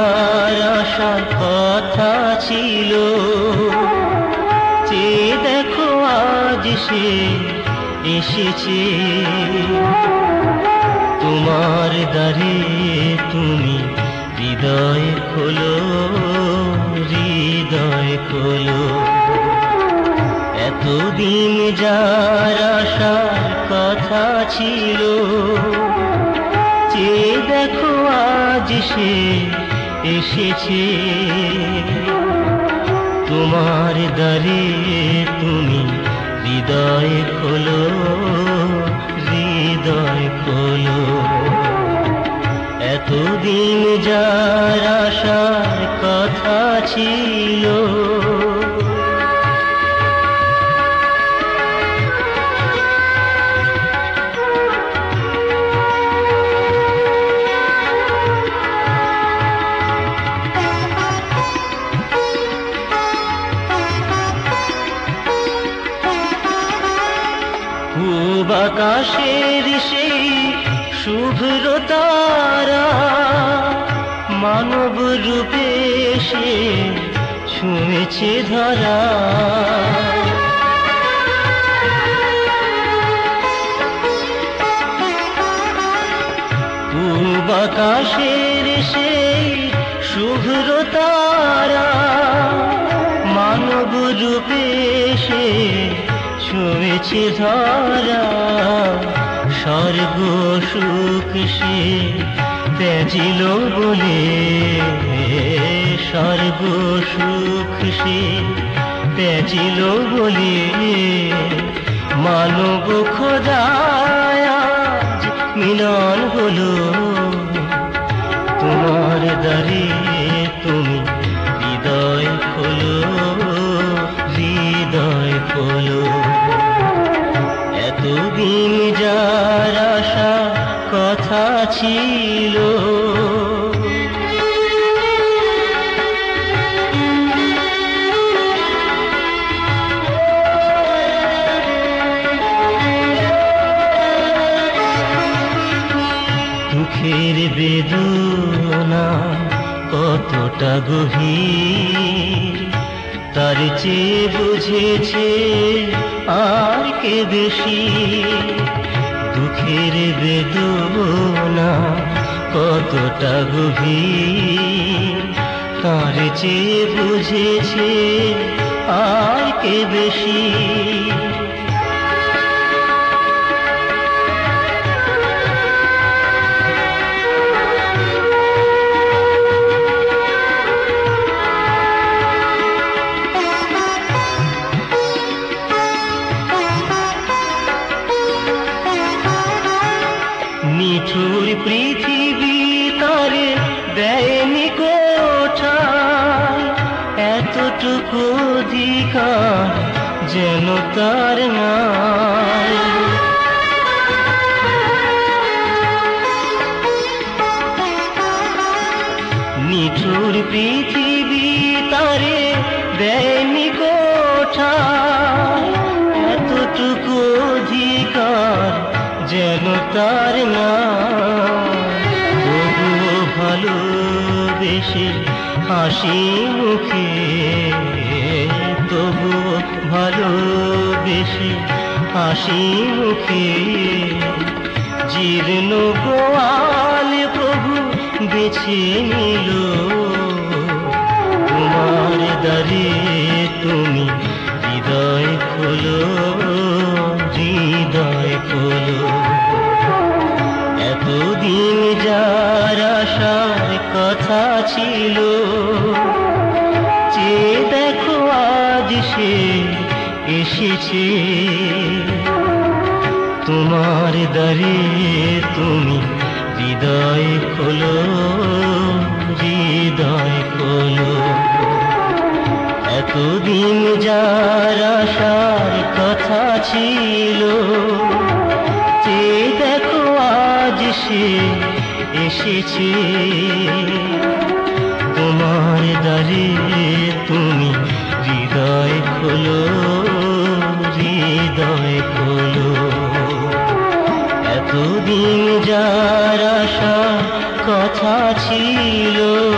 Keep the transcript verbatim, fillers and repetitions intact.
যার আসার কথা ছিল, চেয়ে দেখো আজ সে এসেছে তোমার দ্বারে। তুমি হৃদয় খোলো, হৃদয় খোলো। এতদিন যার আসার কথা ছিল, চেয়ে দেখো আজ সে এসেছে তোমার দ্বারে। তুমি হৃদয় খোলো, হৃদয় খোলো। এতদিন যার আসার কথা ছিল। পূব আকাশের সেই শুভ্র তারা মানব রূপে সে ছুঁয়েছে ধরা। পূব আকাশের সেই শুভ্র তারা মানব রূপে সে ছুঁয়েছে ধরা। স্বর্গ সুখ সে ত্যাজিল বলে, স্বর্গ সুখ সে ত্যাজিল বলে। মানব খোদায় আজ মিলন হলো তোমার দ্বারে। তুমি হৃদয় খোলো, হৃদয় খোলো। এতদিন যার আশা কথা ছিল, দুঃখের বেদনা কতটা গভীর তার চেয়ে বুঝেছে আর কে বেশি। দুঃখের বেদনা কতটা গভীর তার চেয়ে বুঝেছে আর কে বেশি। নিঠুর পৃথিবী তারে দেয়নি কোঠায়, এতটুকু অধিকার যেন তার নাই। নিঠুর পৃথিবী তারে দেয়নি কোঠায়, এতটুকু অধিকার যেন তার না। তবুও ভালোবেসে হাসি মুখে, তবুও ভালোবেসে হাসি মুখে। জীর্ণ গোয়াল প্রভু বেছে নিল তোমার দ্বারে। তুমি হৃদয় খোলো, হৃদয় খোলো। এতদিন যার আসার কথা ছিল, চেয়ে দেখো আজ সে এসেছে তোমার দ্বারে। তুমি হৃদয় খোলো, হৃদয় খোলো। এতদিন যার আসার কথা ছিল, চেয়ে দেখো আজ সে এসেছে তোমার দ্বারে। তুমি হৃদয় খোলো, হৃদয় খোলো। এতদিন যার আশা কথা ছিল।